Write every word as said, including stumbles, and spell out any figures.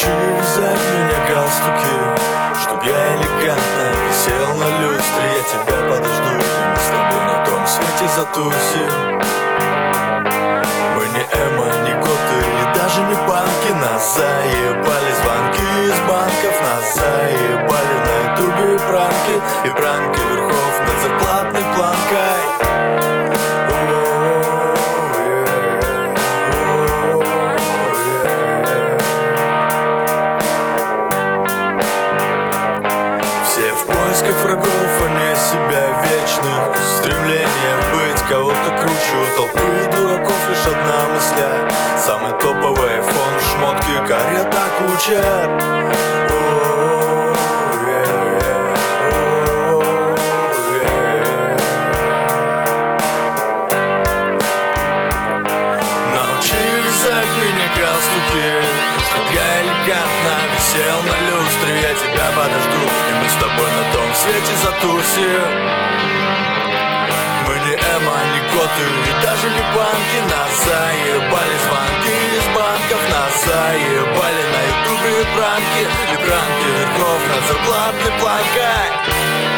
вязать мне галстуки, чтоб я элегантно висел на люстре. Я тебя подожду, и мы с тобой на том свете затусим. Мы не эмо, не готы и даже не банки. Нас заебали звонки из банков, нас заебали на ютубе и пранки, и пранки верхов над зарплатной планкой. Поисках врагов, а не себя вечных, стремление быть кого-то круче у толпы дураков. Лишь одна мысля, самый топовый айфон, шмотки, карета, куча. Чтоб я элегантно висел на люстре. Я тебя подожду, и мы с тобой на том свете затусим. Мы не эмо, не готы и даже не банки. Нас заебали звонки из банков, нас заебали на ютубе и пранки, и пранки верхов над зарплатной планкой.